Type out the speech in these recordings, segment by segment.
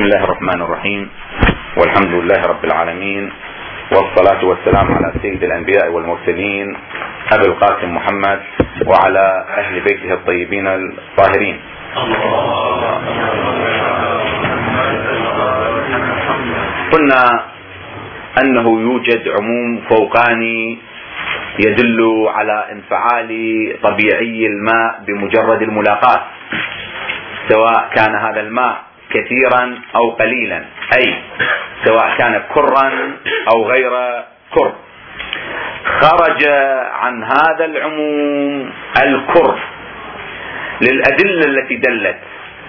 الله الرحمن الرحيم، والحمد لله رب العالمين، والصلاة والسلام على سيد الأنبياء والمرسلين أبي القاسم محمد وعلى أهل بيته الطيبين الطاهرين. قلنا أنه يوجد عموم فوقاني يدل على انفعال طبيعي الماء بمجرد الملاقاة، سواء كان هذا الماء كثيرا أو قليلا، أي سواء كان كرا أو غير كر. خرج عن هذا العموم الكر للأدلة التي دلت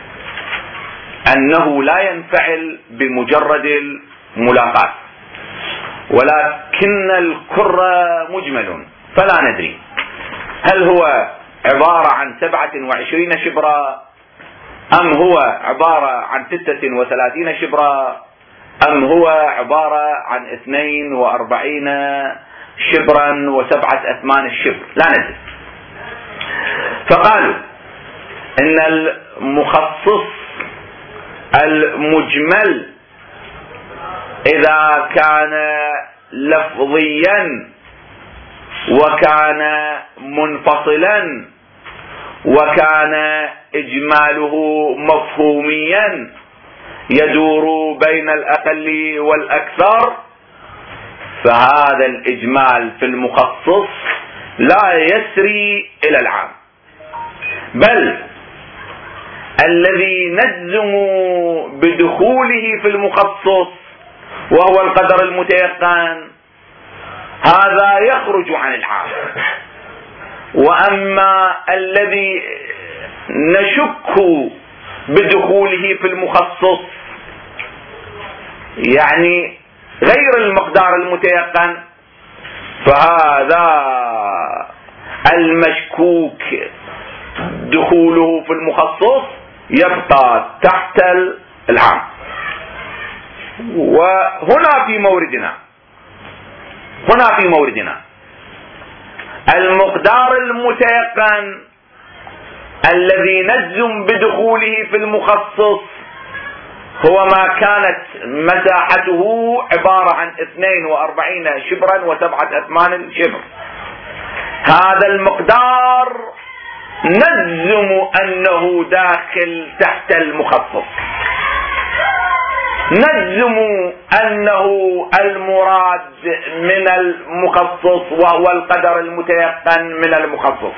أنه لا ينفعل بمجرد الملاقاة، ولكن الكر مجمل، فلا ندري هل هو عبارة عن 27 شبرا، أم هو عبارة عن 36 شبرا، أم هو عبارة عن 42 شبرا و7 أثمان الشبر، لا ندري. فقالوا إن المخصص المجمل إذا كان لفظيا وكان منفصلا وكان إجماله مفهوميا يدور بين الأقل والأكثر، فهذا الإجمال في المخصص لا يسري إلى العام، بل الذي نجزم بدخوله في المخصص وهو القدر المتيقن هذا يخرج عن العام، وأما الذي نشك بدخوله في المخصص يعني غير المقدار المتيقن، فهذا المشكوك دخوله في المخصص يبقى تحت العام. وهنا في موردنا المقدار المتيقن الذي نجزم بدخوله في المخصص هو ما كانت مساحته عبارة عن 42 شبرا و7 أثمان الشبر. هذا المقدار نجزم أنه داخل تحت المخصص، نجزم أنه المراد من المخصص وهو القدر المتيقن من المخصص.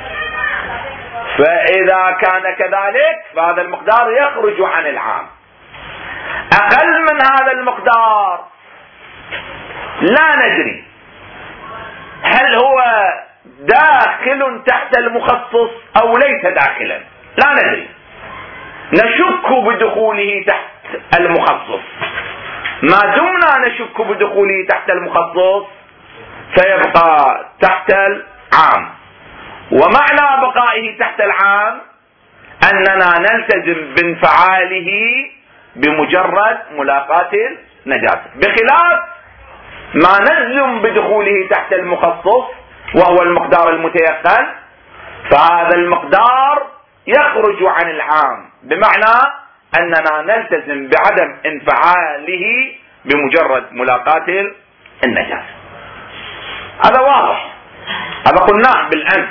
فإذا كان كذلك فهذا المقدار يخرج عن العام. أقل من هذا المقدار لا ندري هل هو داخل تحت المخصص أو ليس داخلا، لا ندري، نشك بدخوله تحت المخصص. ما دمنا نشك بدخوله تحت المخصص فيبقى تحت العام، ومعنى بقائه تحت العام أننا نلتزم بانفعاله بمجرد ملاقاة النجاسة، بخلاف ما نلزم بدخوله تحت المخصص وهو المقدار المتيقن، فهذا المقدار يخرج عن العام، بمعنى أننا نلتزم بعدم انفعاله بمجرد ملاقاة النجاسة. هذا واضح، هذا قلناه بالأمس،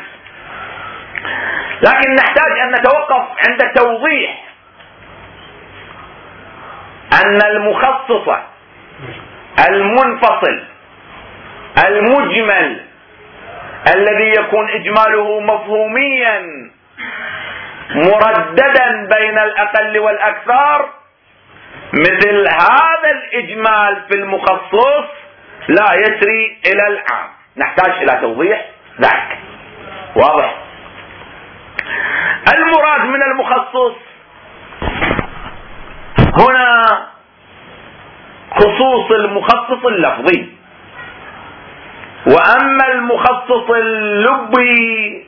لكن نحتاج أن نتوقف عند توضيح أن المخصص المنفصل المجمل الذي يكون إجماله مفهوميا مرددا بين الأقل والأكثر، مثل هذا الإجمال في المخصص لا يسري إلى العام. نحتاج إلى توضيح ذلك. واضح؟ المراد من المخصص هنا خصوص المخصص اللفظي، وأما المخصص اللبي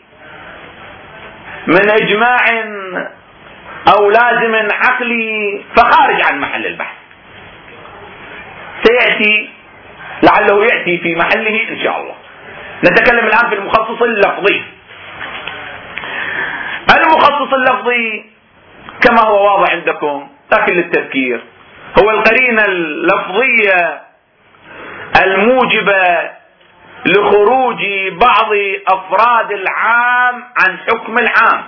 من إجماع أو لازم عقلي فخارج عن محل البحث، سيأتي لعله يأتي في محله إن شاء الله. نتكلم الآن في المخصص اللفظي. المخصص اللفظي كما هو واضح عندكم لكن للتذكير، هو القرينة اللفظية الموجبة لخروج بعض أفراد العام عن حكم العام،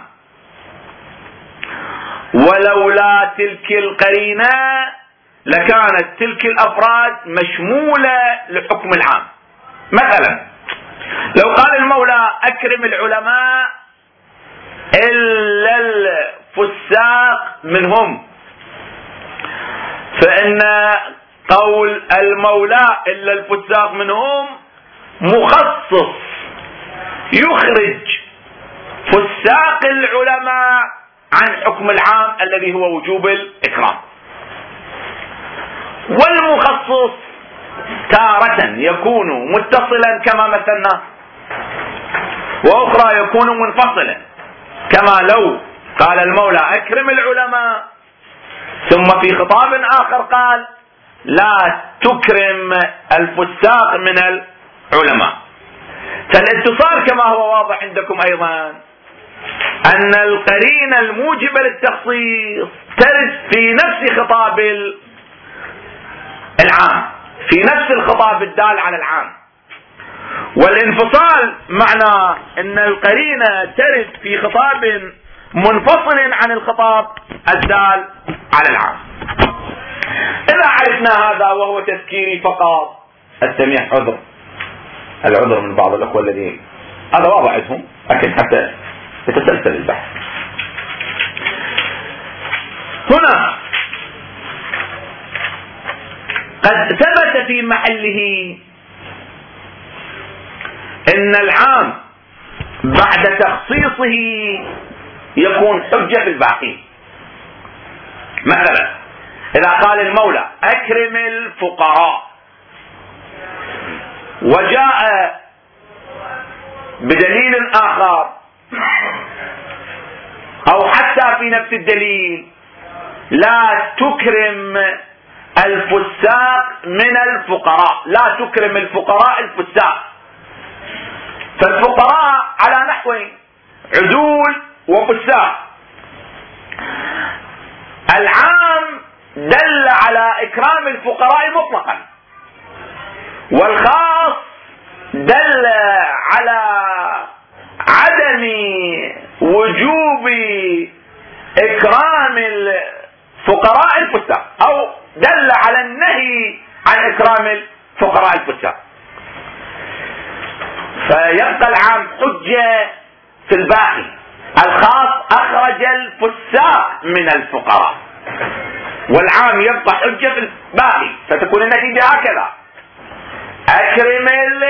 ولولا تلك القرينة لكانت تلك الأفراد مشمولة لحكم العام. مثلا لو قال المولى أكرم العلماء إلا الفساق منهم، فإن قول المولى إلا الفساق منهم مخصص يخرج فساق العلماء عن حكم العام الذي هو وجوب الإكرام. والمخصص تارة يكون متصلا كما مثلنا، وأخرى يكون منفصلا، كما لو قال المولى أكرم العلماء ثم في خطاب آخر قال لا تكرم الفساق من العلماء. فالاتصال كما هو واضح عندكم أيضا أن القرينة الموجبة للتخصيص ترد في نفس خطاب العام، في نفس الخطاب الدال على العام. والانفصال معنى أن القرينة ترد في خطاب منفصل عن الخطاب الدال على العام. إذا عرفنا هذا وهو تذكيري فقط، السميع العذر من بعض الأخوة الذين هذا واضح عندهم، لكن حتى يتسلسل البحث. هنا قد ثبت في محله ان العام بعد تخصيصه يكون حجة في الباقي. مثلا اذا قال المولى اكرم الفقراء، وجاء بدليل اخر او حتى في نفس الدليل لا تكرم الفساق من الفقراء، لا تكرم الفقراء الفساق، فالفقراء على نحوين عدول وفساق. العام دل على إكرام الفقراء مطلقا، والخاص دل على عدم وجوب إكرام الفقراء الفساق، أو دل على النهي عن إكرام الفقراء الفساق. فيبقى العام حجة في الباقي، الخاص أخرج الفساق من الفقراء، والعام يبقى حجة في الباقي، فتكون النتيجة هكذا: أكرم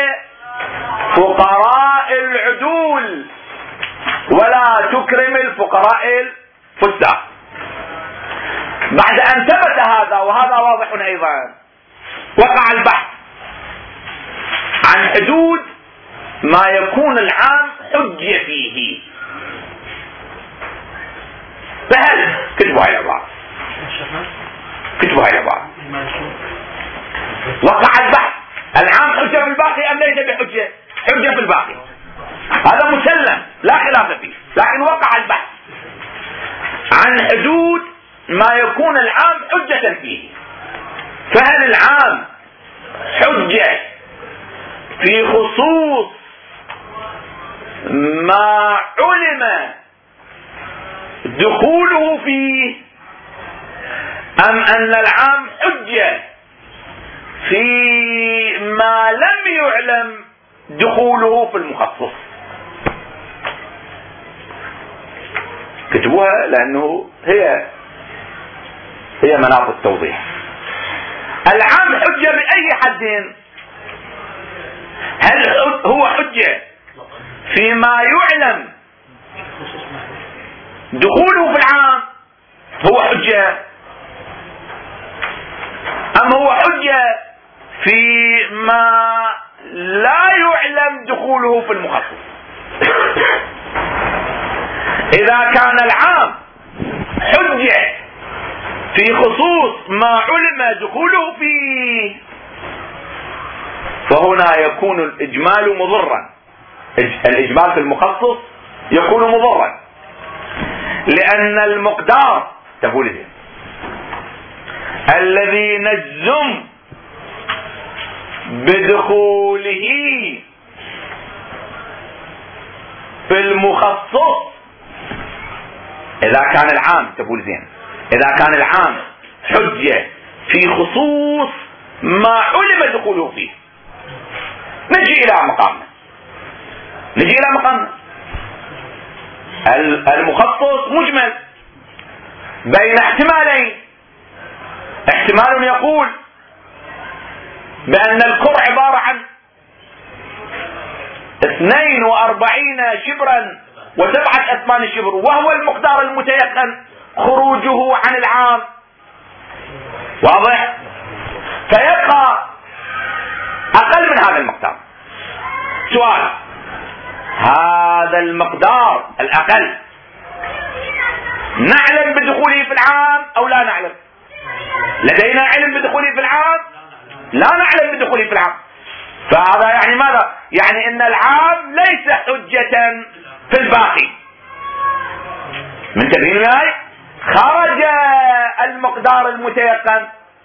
الفقراء العدول ولا تكرم الفقراء الفساق. بعد أن ثبت هذا، وهذا واضح أيضا، وقع البحث عن حدود ما يكون العام حجة فيه. فهل كتبوا هاي العبارة، وقع البحث: العام حجة في الباقي أم ليس بحجة؟ حجة في الباقي، هذا مسلم لا خلاف فيه، لكن وقع البحث عن حدود ما يكون العام حجة فيه. فهل العام حجة في خصوص ما علم دخوله فيه، أم أن العام حجة في ما لم يعلم دخوله في المخصص؟ كتبوها لأنه هي مناط التوضيح. العام حجة بأي حد؟ هل هو حجة فيما يعلم دخوله في العام هو حجة، أم هو حجة فيما لا يعلم دخوله في المخصص؟ إذا كان العام حجة في خصوص ما علم دخوله فيه، فهنا يكون الإجمال مضرا، الإجمال في المخصص يكون مضرا، لأن المقدار تقول الذي نجزم بدخوله في المخصص إذا كان العام، تقول زين، إذا كان العام حجة في خصوص ما علم دخوله فيه. نجي إلى مقامنا. المخصص مجمل بين احتمالين. احتمال يقول بأن الكرة عبارة عن 42 شبرا و7 أثمان شبر، وهو المقدار المتيقن خروجه عن العام. واضح؟ فيبقى أقل من هذا المقدار. سؤال: هذا المقدار الأقل نعلم بدخوله في العام أو لا نعلم؟ لدينا علم بدخوله في العام؟ لا نعلم بدخوله في العام. فهذا يعني ماذا؟ يعني ان العام ليس حجة في الباقي. من تبين معي؟ خرج المقدار المتيقن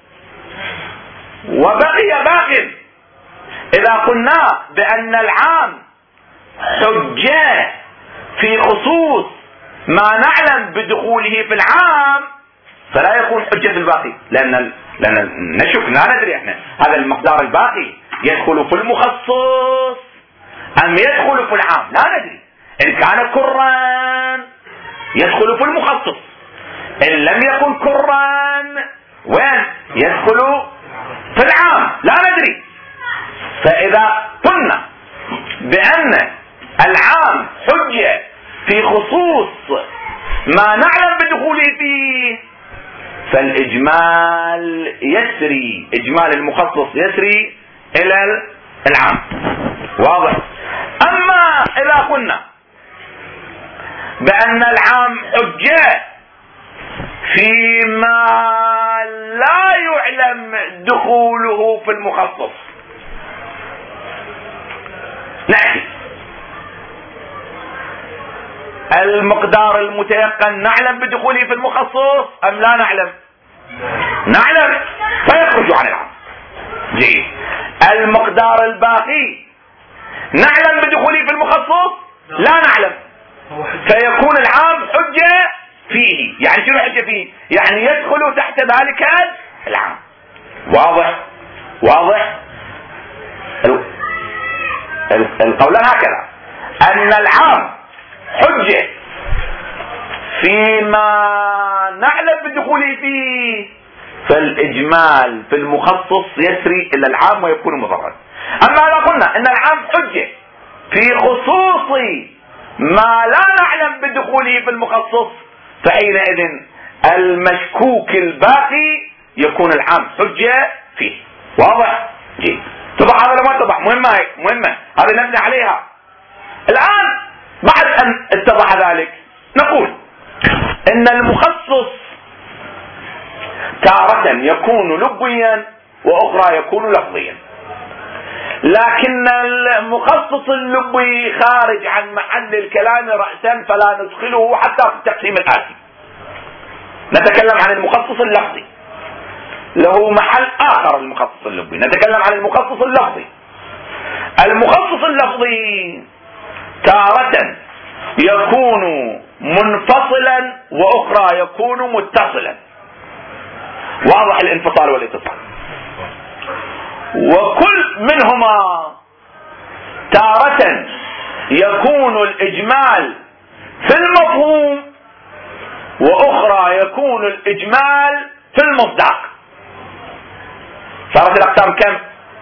وبقي باق. اذا قلنا بان العام حجة في خصوص ما نعلم بدخوله في العام، فلا يكون حجة في الباقي، لأن نشك، لا ندري احنا هذا المقدار الباقي يدخل في المخصص أم يدخل في العام، لا ندري. إن كان كرا يدخل في المخصص، إن لم يكن كرا وين يدخل في العام، لا ندري. فإذا قلنا بأن العام حجة في خصوص ما نعلم بدخوله فيه، فالإجمال يسري، إجمال المخصص يسري إلى العام. واضح؟ أما إذا قلنا بأن العام حجة فيما لا يعلم دخوله في المخصص، نأتي المقدار المتيقن نعلم بدخوله في المخصص أم لا نعلم؟ نعلم، فيخرج عن العام. جيد. المقدار الباقي نعلم بدخوله في المخصص؟ لا نعلم، فيكون العام حجة فيه. يعني شنو حجة فيه؟ يعني يدخل تحت ذلك العام. واضح؟ القولان هكذا، أن العام حجة فيما نعلم بدخوله فيه، فالإجمال في المخصص يسري إلى العام ويكون مضرا. أما لو قلنا إن العام حجة في خصوص ما لا نعلم بدخوله في المخصص، فحينئذ المشكوك الباقي يكون العام حجة فيه. واضح؟ جيد. طبعا هذا ما اتضح، مهمة هذه نبني عليها. الآن بعد أن اتضح ذلك نقول إن المخصص تارة يكون لبيا وأخرى يكون لفظيا، لكن المخصص اللبي خارج عن محل الكلام رأسا، فلا ندخله حتى في التقسيم الآتي. نتكلم عن المخصص اللفظي، له محل آخر. المخصص اللبي نتكلم عن المخصص اللفظي. المخصص اللفظي تارة يكون منفصلا وأخرى يكون متصلا. واضح الانفصال والاتصال. وكل منهما تارة يكون الإجمال في المفهوم، وأخرى يكون الإجمال في المصداق. صارت الأقسام كم؟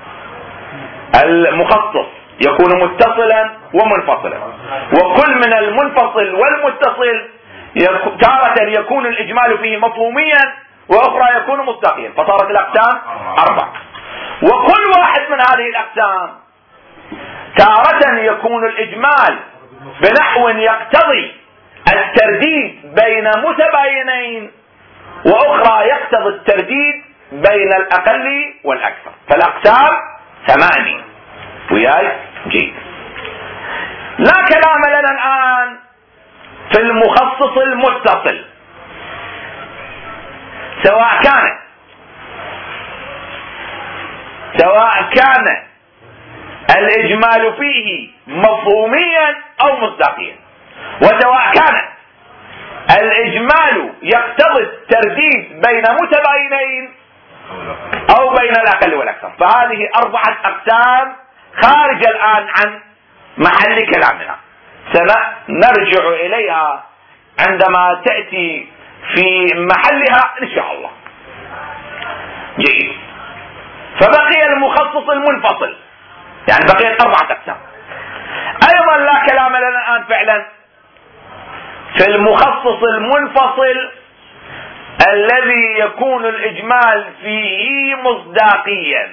المخصص يكون متصلا ومنفصلا، وكل من المنفصل والمتصل تارة يكون الإجمال فيه مفهوميا وأخرى يكون مصداقيا. فصارت الأقسام 4. وكل واحد من هذه الأقسام تارة يكون الإجمال بنحو يقتضي الترديد بين متباينين، وأخرى يقتضي الترديد بين الأقل والأكثر. فالأقسام 8. وياي؟ جيد. لا كلام لنا الآن في المخصص المتصل، سواء كان كان الإجمال فيه مفهوميا أو مصداقيا، وسواء كان الإجمال يقتضي الترديد بين متباينين أو بين الأقل والأكثر. فهذه 4 أقسام خارج الآن عن محل كلامنا، سنرجع إليها عندما تأتي في محلها إن شاء الله. جيد. فبقي المخصص المنفصل، يعني بقيت 4 أقسام. أيضا لا كلام لنا الآن فعلا في المخصص المنفصل الذي يكون الإجمال فيه مصداقيا،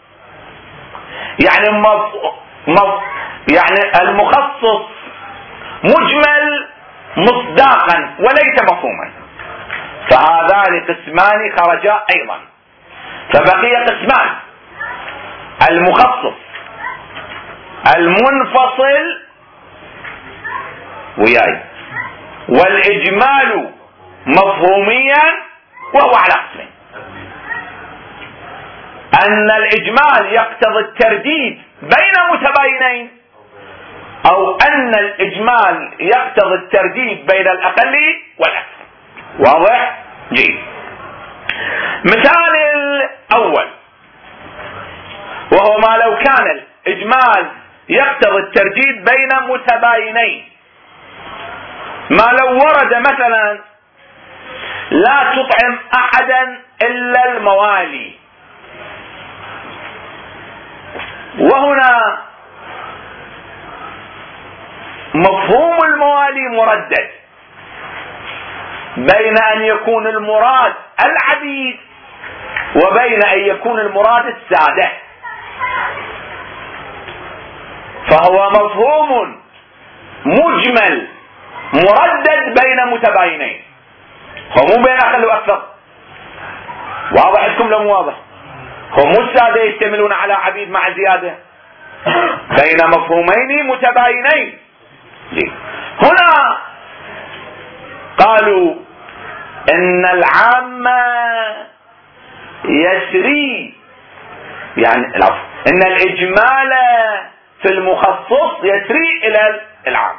يعني يعني المخصص مجمل مصداقا وليس مفهوما. فهذان قسمان خرجا أيضا، فبقي قسمان: المخصص المنفصل وياي، والإجمال مفهوميا، وهو على قسمين: أن الإجمال يقتضي الترديد بين متباينين، أو أن الإجمال يقتضي الترديد بين الأقل والأكثر. واضح؟ جيد. مثال الأول وهو ما لو كان الإجمال يقتضي الترديد بين متباينين، ما لو ورد مثلا: لا تطعم أحدا إلا الموالي، وهنا مفهوم الموالي مردد بين أن يكون المراد العبيد وبين أن يكون المراد السادة، فهو مفهوم مجمل مردد بين متباينين، هو مو بين أقل وأكثر. واضح لكم لو مو واضح؟ هم السادة يشتملون على عبيد مع زيادة بين مفهومين متباينين. هنا قالوا ان العام يسري، يعني ان الاجمال في المخصص يسري الى العام.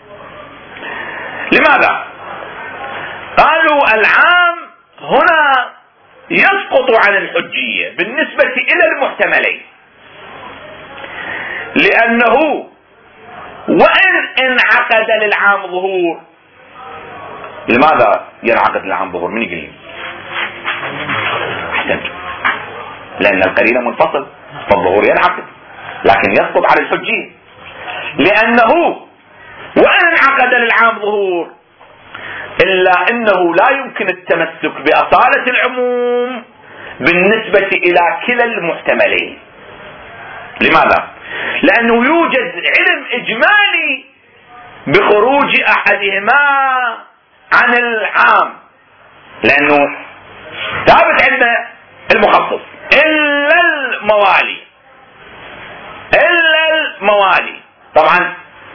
لماذا؟ قالوا العام هنا يسقط عن الحجية بالنسبة الى المحتملين، لانه وان انعقد للعام ظهور. لماذا ينعقد للعام ظهور؟ من يقول لي؟ احسنت، لان القرينة منفصل فالظهور ينعقد، لكن يسقط على الحجية، لانه وان انعقد للعام ظهور الا انه لا يمكن التمسك باصالة العموم بالنسبة الى كلا المحتملين. لماذا؟ لانه يوجد علم اجمالي بخروج احدهما عن العام، لانه ثابت عندنا المخصص الا الموالي، الا الموالي. طبعا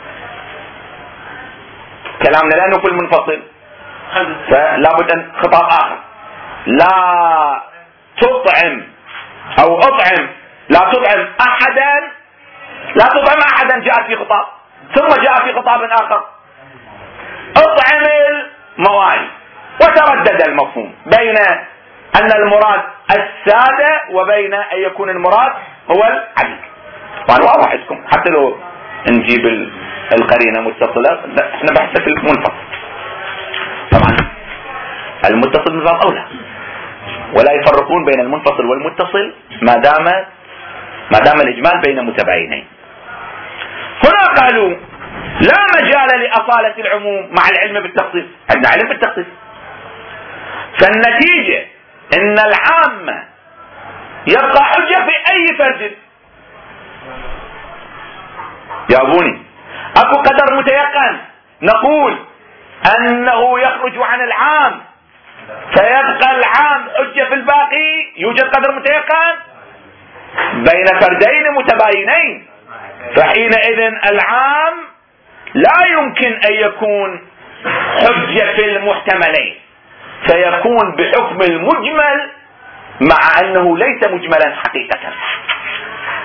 كلامنا لانه في المنفصل فلا بد ان خطاب اخر: لا تطعم او اطعم، لا تطعم احدا، لا تطعم احدا جاء في خطاب، ثم جاء في خطاب اخر اطعم الموالي، وتردد المفهوم بين ان المراد السادة وبين ان يكون المراد هو العبيد. وانا واضح عندكم حتى لو نجيب القرينة متصلة، احنا بحثنا في المنفصل. طبعا المتصل نظام اولى، ولا يفرقون بين المنفصل والمتصل ما دام الاجمال بين متباينين. هنا قالوا لا مجال لأصالة العموم مع العلم بالتخصيص، عندنا علم بالتخصيص، فالنتيجة ان العام يبقى حجة في اي فرد. جاوبوني، اكو قدر متيقن نقول انه يخرج عن العام فيبقى العام حجة في الباقي؟ يوجد قدر متيقن بين فردين متباينين، فحينئذ العام لا يمكن ان يكون حجة في المحتملين، فيكون بحكم المجمل مع انه ليس مجملا حقيقة.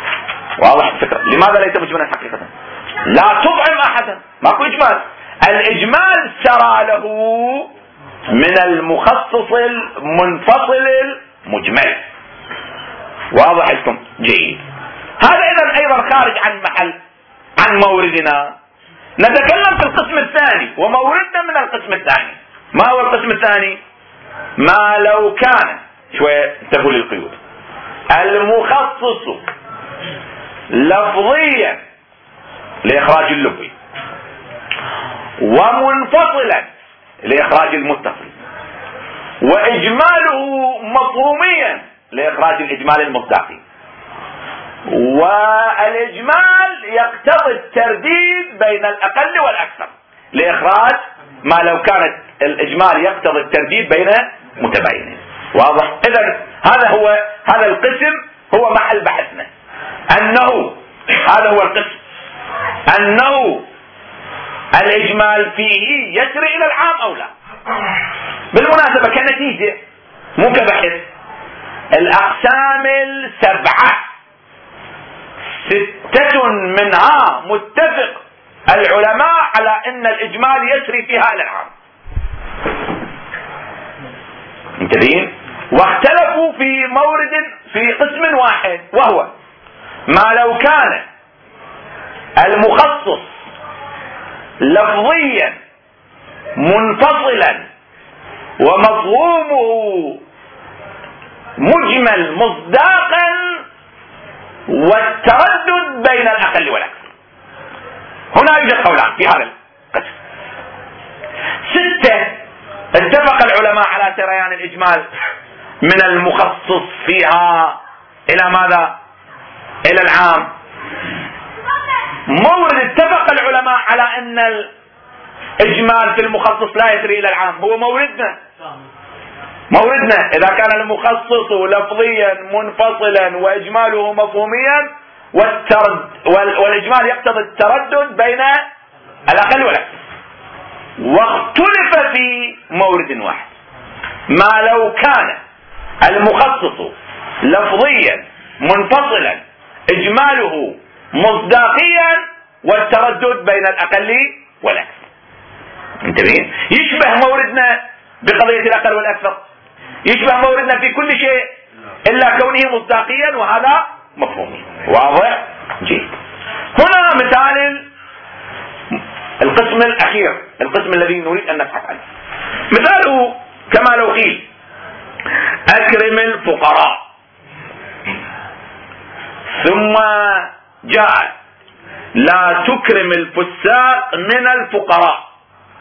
واضح الفكرة. لماذا ليس مجملا حقيقة؟ لا تطعم احدا، ماكو اجمال. الاجمال سرى له من المخصص المنفصل المجمل. واضح لكم؟ جيد. هذا اذا ايضا خارج عن محل، عن موردنا. نتكلم في القسم الثاني، وموردنا من القسم الثاني. ما هو القسم الثاني؟ ما لو كان، شوية انتبهوا للقيود، المخصص لفظيا لإخراج اللفظي ومنفصلا لإخراج المتصل، وإجماله مفهوميا لإخراج الإجمال المصداقي، والإجمال يقتضي الترديد بين الأقل والأكثر لإخراج ما لو كانت الإجمال يقتضي الترديد بين متباينين. واضح؟ إذن هذا القسم هو محل بحثنا، أنه هذا هو القسم، أنه الإجمال فيه يسري إلى العام أو لا. بالمناسبة كنتيجة مو كبحث، الأقسام السبعة 6 منها متفق العلماء على أن الإجمال يسري فيها إلى العام، انتبهين؟ واختلفوا في مورد في قسم واحد، وهو ما لو كان المخصص لفظيا منفصلا ومفهومه مجمل مصداقا والتردد بين الأقل والأكثر. هنا يوجد قولان في هذا القسم. 6 اتفق العلماء على سريان الإجمال من المخصص فيها إلى ماذا؟ إلى العام. مورد اتفق العلماء على أن الإجمال في المخصص لا يسري إلى العام، هو موردنا. إذا كان المخصص لفظيا منفصلا وإجماله مفهوميا والإجمال يقتضي التردد بين الأقل والأكثر. واختلف في مورد واحد، ما لو كان المخصص لفظيا منفصلا إجماله مصداقيا والتردد بين الأقل والأكثر. انتبهين؟ يشبه موردنا بقضية الأقل والأكثر، يشبه موردنا في كل شيء إلا كونه مصداقيا وهذا مفهومي. واضح؟ جيد. هنا مثال القسم الأخير، القسم الذي نريد أن نبحث عنه. مثاله كما لو قيل أكرم الفقراء، ثم جاء لا تكرم الفساق من الفقراء،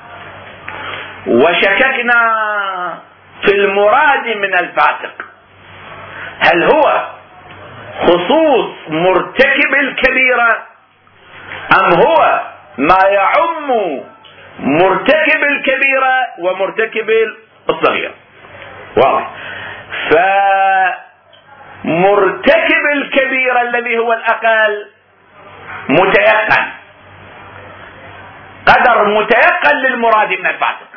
وشككنا في المراد من الفاسق، هل هو خصوص مرتكب الكبيرة أم هو ما يعم مرتكب الكبيرة ومرتكب الصغيرة؟ واضح. فمرتكب الكبيرة الذي هو الأقل متيقن، قدر متيقن للمراد من الفاسق،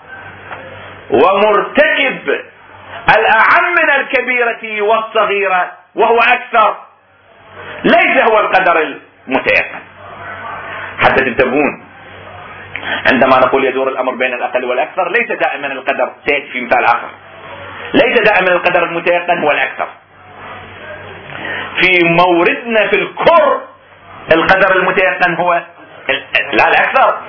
ومرتكب الأعم من الكبيرة والصغيرة وهو أكثر ليس هو القدر المتيقن. حتى تنتبهون عندما نقول يدور الأمر بين الأقل والأكثر، ليس دائما القدر، سيأتي في مثال آخر، ليس دائما القدر المتيقن هو الأكثر. في موردنا في الكر القدر المتيقن هو لا الأكثر.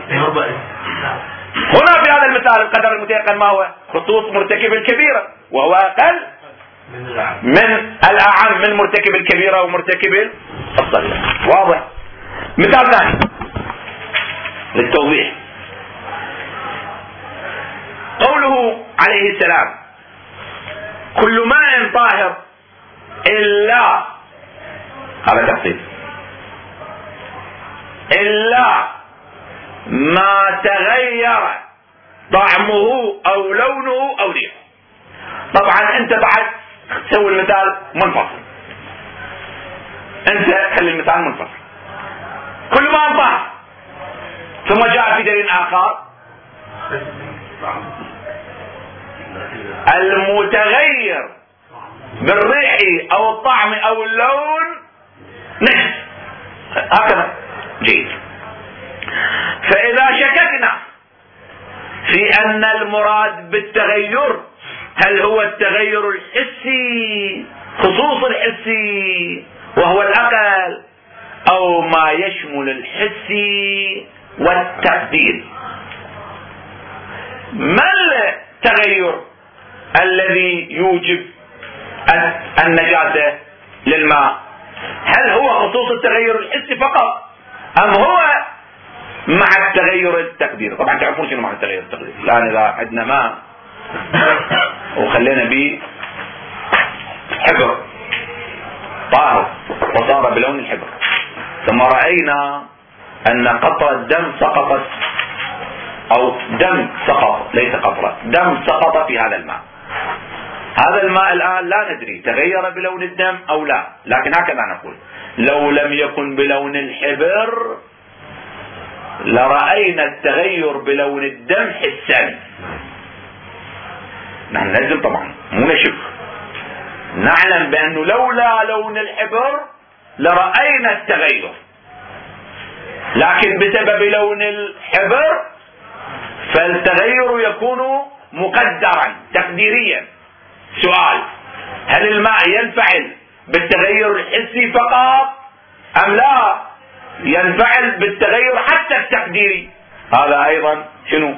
هنا في هذا المثال القدر المتيقن ما هو؟ خصوص مرتكب الكبيرة وهو أقل من الأعم من مرتكب الكبيرة ومرتكب الصغيرة. واضح؟ مثال ثاني للتوضيح، قوله عليه السلام كل ماء طاهر إلا، هذا تفصيل، إلا ما تغير طعمه أو لونه أو ريحه. طبعا أنت بعد تسوي المثال منفصل، أنت خلي المثال منفصل. كل ما طاهر، ثم جاء في دليل آخر المتغير بالريح أو الطعم أو اللون نجس هكذا. جيد. فإذا شككنا في أن المراد بالتغير هل هو التغير الحسي خصوص الحسي وهو العقل، أو ما يشمل الحسي والتقدير، ما التغير الذي يوجب النجاسة للماء؟ هل هو خصوص التغير الحسي فقط أم هو مع التغير التقديري؟ طبعا تعرفون شنو مع التغير التقديري. الآن إذا عندنا ماء وخلينا به حبر طاهر وصار بلون الحبر، ثم رأينا أن قطرة دم سقطت، أو دم سقط ليس قطرة، دم سقط في هذا الماء. هذا الماء الآن لا ندري تغير بلون الدم أو لا، لكن هكذا نقول لو لم يكن بلون الحبر لرأينا التغير بلون الدم حسا. نحن لازم طبعا مو نشك، نعلم بأنه لولا لون الحبر لرأينا التغير، لكن بسبب لون الحبر فالتغير يكون مقدرا تقديريا. سؤال: هل الماء ينفعل بالتغير الحسي فقط أم لا ينفعل بالتغير حتى التقديري؟ هذا أيضا شنو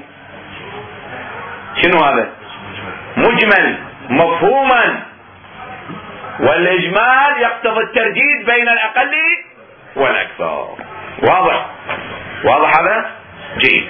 هذا؟ مجمل مفهوما، والإجمال يقتضي الترديد بين الأقل والأكثر. واضح هذا؟ جيد.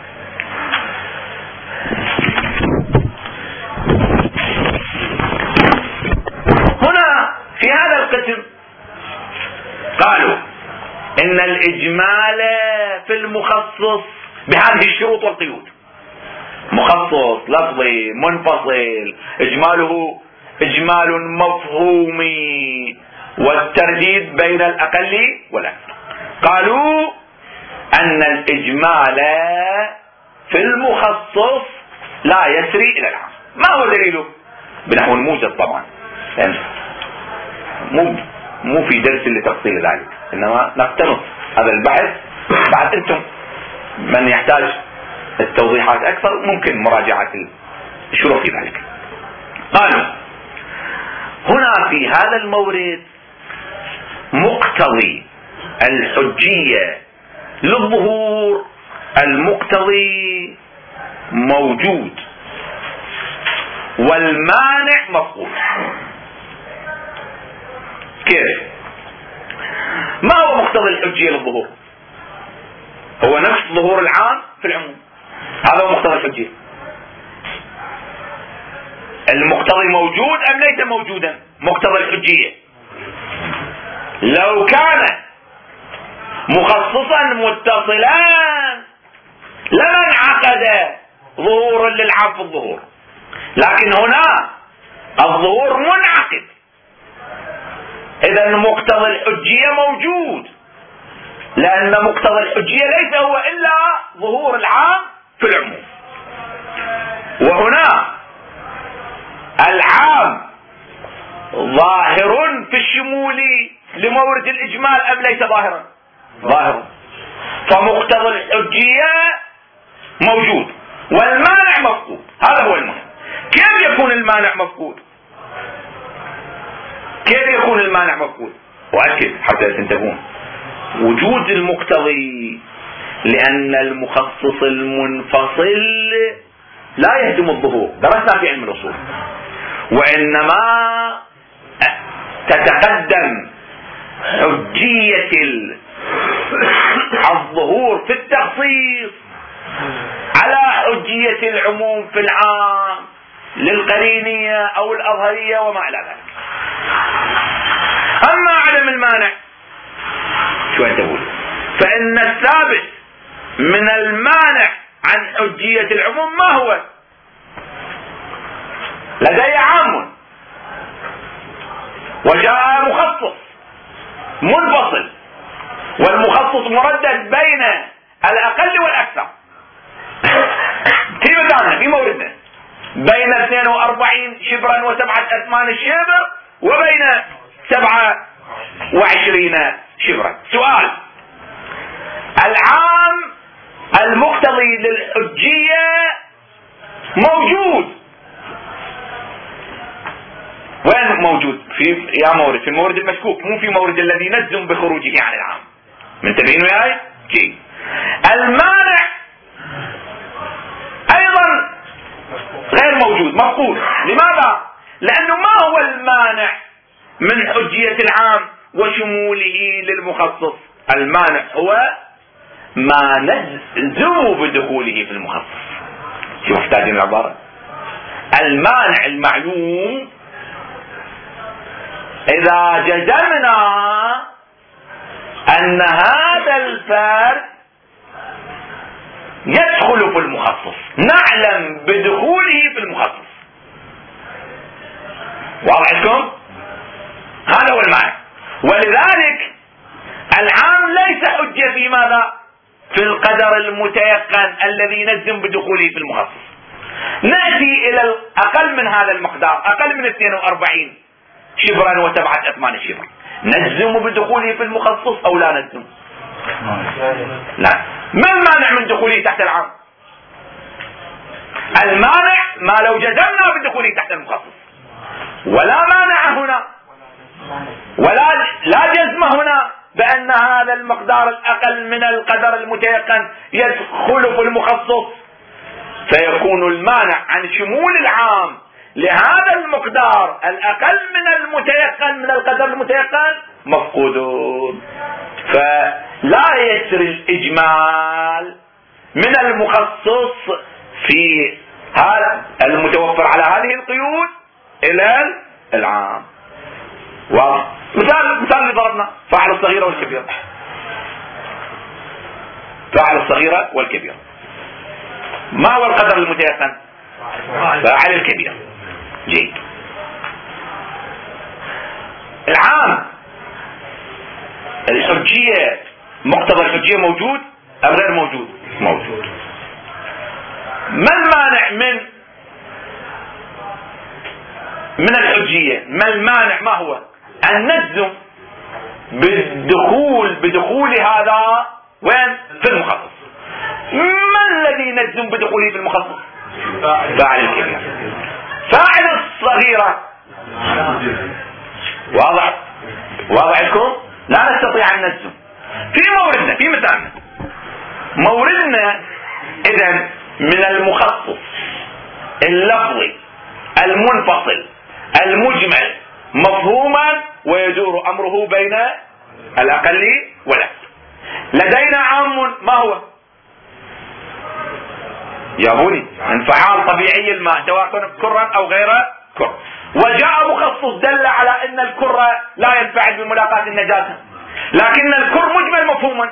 هنا في هذا القسم قالوا إن الإجمال في المخصص بهذه الشروط والقيود، مخصص لفظي منفصل إجماله إجمال مفهومي والترديد بين الأقل والأكثر. قالوا أن الإجمال في المخصص لا يسري إلى العام. ما هو دليله؟ بنحو الموجز طبعا، يعني مو في درس لتفصيل ذلك، إنما نقتنص هذا البحث. بعد أنتم من يحتاج التوضيحات أكثر ممكن مراجعة الشروح في ذلك. قالوا هنا في هذا المورد مقتضي الحجية للظهور، المقتضي موجود والمانع مفقود. كيف؟ ما هو مقتضي الحجية للظهور؟ هو نفس ظهور العام في العموم، هذا هو مقتضى الحجية. المقتضي موجود أم ليس موجودا؟ مقتضى الحجية لو كان مخصصا متصلا لما انعقد ظهور للعام في الظهور، لكن هنا الظهور منعقد، إذا مقتضى الحجية موجود، لأن مقتضى الحجية ليس هو إلا ظهور العام في العموم. وهنا العام ظاهر في الشمول لمورد الإجمال أم ليس ظاهرا؟ ظاهر. فمقتضى الحجية موجود والمانع مفقود، هذا هو المهم. كيف يكون المانع مفقود؟ كيف يكون المانع مفقود؟ وأكد حتى تنتبهون، وجود المقتضي لأن المخصص المنفصل لا يهدم الظهور، درسنا في علم الأصول، وإنما تتقدم حجية الظهور في التخصيص على حجية العموم في العام للقرينية أو الأظهرية وما إلى ذلك. أما عدم المانع شو تقول؟ فإن الثابت من المانع عن حجية العموم ما هو؟ لدي عام وجاء مخصص منفصل، والمخصص مردد بين الأقل والأكثر في مكاننا في موردنا، بين 42 شبرا و7 أثمان الشبر وبين 7 25 شبرا. سؤال: العام المقتضي للحجية موجود، وين موجود؟ في يا مورد، في المورد المشكوك، مو في مورد الذي نجزم بخروجه عن العام. منتبهين وياي؟ جيد. المانع ايضا غير موجود، مفقود. لماذا؟ لانه ما هو المانع من حجية العام وشموله للمخصص؟ المانع هو ما نجزم بدخوله في المخصص. شو محتاجين العبارة؟ المانع المعلوم إذا جزمنا أن هذا الفرد يدخل في المخصص، نعلم بدخوله في المخصص. واضح لكم؟ هذا هو المعنى. ولذلك العام ليس حجة في ماذا؟ في القدر المتيقن الذي نجزم بدخوله في المخصص. نأتي إلى الأقل من هذا المقدار، أقل من 42 شبرا و7 أثمان شبر، نجزم بدخوله في المخصص أو لا نجزم؟ لا. ما المانع من دخوله تحت العام؟ المانع ما لو جزمنا بدخوله تحت المخصص، ولا مانع هنا، لا جزم هنا بأن هذا المقدار الأقل من القدر المتيقن يدخل في المخصص، فيكون المانع عن شمول العام لهذا المقدار الأقل من المتيقن من القدر المتيقن مفقود. فلا يسري الإجمال من المخصص في هذا المتوفر على هذه القيود إلى العام. مثال اللي ضربنا: فاعل الصغيرة والكبيرة. فاعل الصغيرة والكبيرة ما هو القدر المتيقن؟ فاعل الكبيرة. جيد. العام الحجية، مقتضى الحجية موجود أم غير موجود؟ موجود. ما المانع من الحجية؟ ما المانع؟ ما هو؟ أن نجزم بدخول هذا وين؟ في المخصص. ما الذي نجزم بدخوله في المخصص؟ فاعل الكبيرة. فاعل الصغيرة واضح لكم؟ لا نستطيع أن نجزم في موردنا، في مثالنا. موردنا إذن من المخصص اللفظي المنفصل المجمل مفهوما ويدور أمره بين الأقل والأكثر. لدينا عام ما هو؟ يا بني انفعال طبيعي الماء سواء كان كرا أو غير كر، وجاء مخصص دل على أن الكر لا ينفعل بملاقاة النجاسة، لكن الكر مجمل مفهوما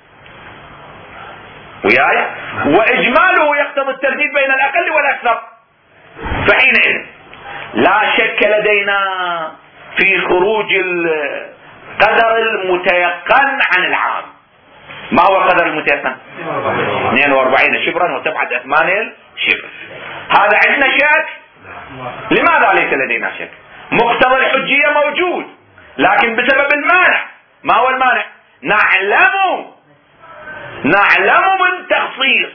وياي، وإجماله يقتضي الترديد بين الأقل والأكثر. فحينئذ لا شك لدينا في خروج القدر المتيقن عن العام. ما هو القدر المتيقن؟ 42 شبرا و7 أثمان شبر. هذا عندنا شك؟ لماذا ليس لدينا شك؟ مقتضى الحجية موجود، لكن بسبب المانع. ما هو المانع؟ نعلم من تخصيص،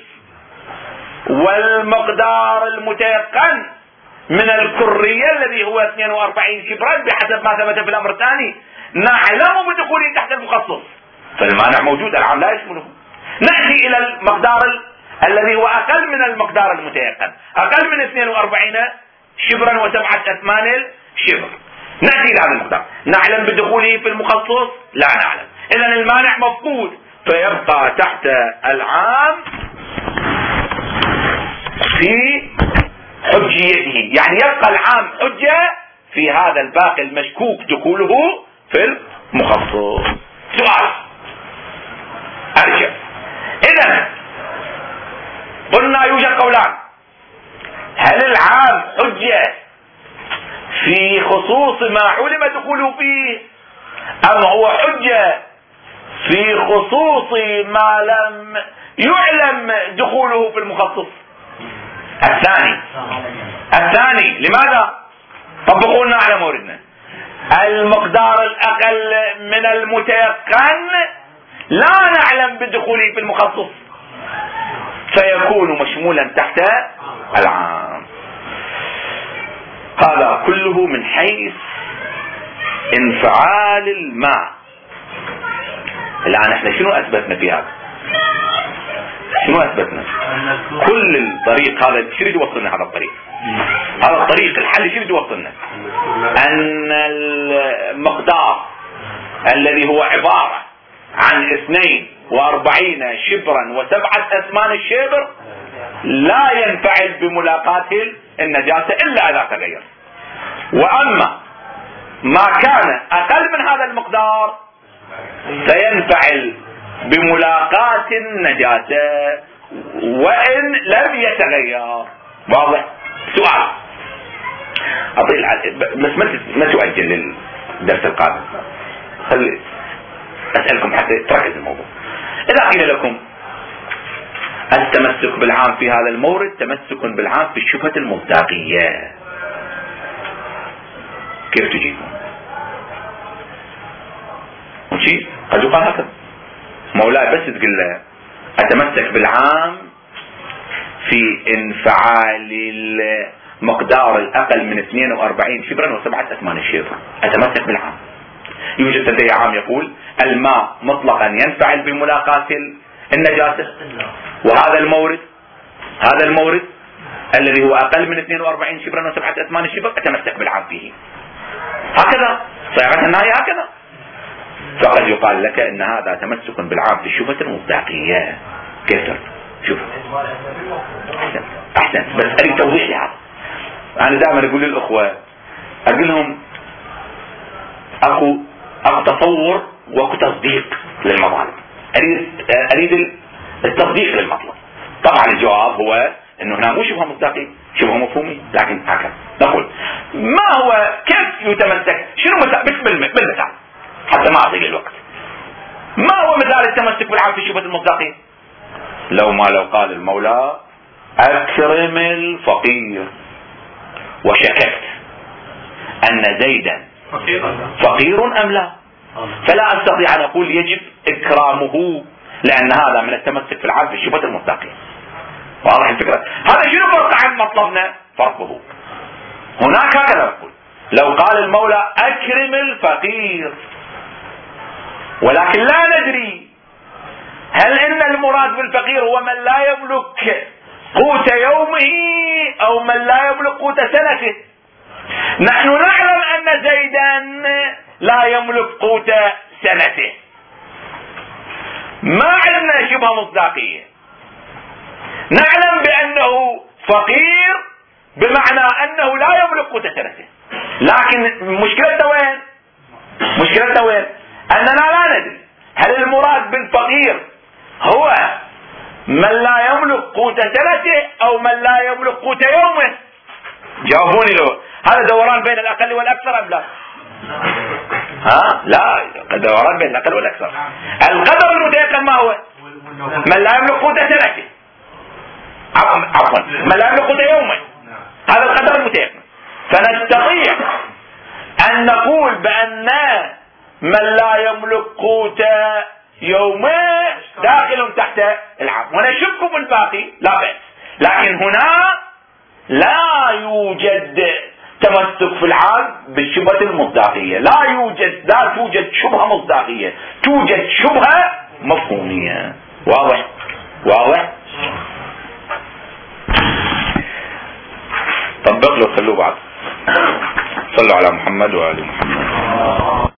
والمقدار المتيقن من الكرية الذي هو 42 شبرا بحسب ما ثبت في الأمر الثاني نعلم بدخوله تحت المخصص، فالمانع موجود، العام لا يشمله. نأتي إلى المقدار الذي هو أقل من المقدار المتيقن، أقل من 42 شبرا و7 أثمان شبر. نأتي إلى هذا المقدار، نعلم بدخوله في المخصص؟ لا نعلم. إذن المانع مفقود، فيبقى تحت العام في حجيته، يعني يبقى العام حجة في هذا الباقي المشكوك دخوله في المخصص. سؤال أرجع. إذن قلنا يوجد قولان: هل العام حجة في خصوص ما علم دخوله فيه، أم هو حجة في خصوص ما لم يعلم دخوله في المخصص؟ الثاني. لماذا؟ طبقوا لنا على موردنا. المقدار الأقل من المتيقن لا نعلم بدخوله في المخصص، فيكون مشمولا تحت العام. هذا كله من حيث انفعال الماء. الآن احنا شنو أثبتنا في هذا؟ شنو أثبتنا؟ كل الطريق هذا شو يريد يوصلنا؟ هذا الطريق، هذا الطريق الحل شو يريد يوصلنا؟ أن المقدار الذي هو عبارة عن 42 شبرا و7 أثمان الشبر لا ينفعل بملاقاة النجاسة إلا إذا تغير، وأما ما كان أقل من هذا المقدار سينفعل بملاقاة النجاسة وإن لم يتغير. واضح؟ سؤال بس ما تؤجل للدرس القادم، خلي أسألكم حتى تركز الموضوع. إذا قيل لكم التمسك بالعام في هذا المورد تمسك بالعام في الشبهة المصداقية، كيف تجيبون؟ وشي قد يقال هكذا، مولاي بس تقول له أتمسك بالعام في انفعال المقدار الأقل من 42 شبرا و7 أثمان الشبر، أتمسك بالعام. يوجد لدي عام يقول الماء مطلقا ينفعل بملاقاة النجاسة، وهذا المورد، هذا المورد الذي هو أقل من 42 شبرا و7 أثمان الشبر أتمسك بالعام فيه. هكذا صيغة النهاية هكذا. فقد يقال لك ان هذا تمسك بالعام في الشبهة المصداقية. كيف ترى؟ شوف احسن بس اريد توضيح لهذا. انا دائما اقول للاخوة، اقول لهم اكو تصور واكو تصديق للمطالب. اريد التصديق للمطلب. طبعا الجواب هو انه هنا مو شبهة مصداقية، شبهة مفهومية، لكن هكذا نقول ما هو كيف يتمسك، شنو بالمثال حتى ما اضيق الوقت. ما هو مثال التمسك بالعام في شبهة المصداقية؟ لو قال المولى اكرم الفقير وشككت ان زيدا فقير ام لا، فلا استطيع ان اقول يجب اكرامه، لان هذا من التمسك في العام في شبهة المصداقية. واضح الفكرة؟ هذا شنو فرق عن مطلبنا؟ فرقه هناك هكذا نقول لو قال المولى اكرم الفقير، ولكن لا ندري هل ان المراد بالفقير هو من لا يملك قوت يومه او من لا يملك قوت سنته. نحن نعلم ان زيدا لا يملك قوت سنته، ما عندنا شبهة مصداقية. نعلم بانه فقير بمعنى انه لا يملك قوت سنته، لكن مشكلتنا وين؟ مشكلتنا وين؟ اننا لا ندري هل المراد بالفقير هو من لا يملك قوت سنته او من لا يملك قوت يومه. جاوبوني له، هذا دوران بين الاقل والاكثر ام لا؟ لا، دوران بين الاقل والاكثر. القدر المتيقن ما هو؟ من لا يملك قوت سنته، عفوا من لا يملك قوت يومه، هذا القدر المتيقن. فنستطيع ان نقول بان من لا يملك قوت يومه داخل تحت العام، ونشك بالباقي لا بأس. لكن هنا لا يوجد تمسك في العام بالشبهة المصداقية، لا توجد شبهة مصداقية، توجد شبهة مفهومية. واضح؟ طبق له خلوه بعد. صلوا على محمد وآل محمد.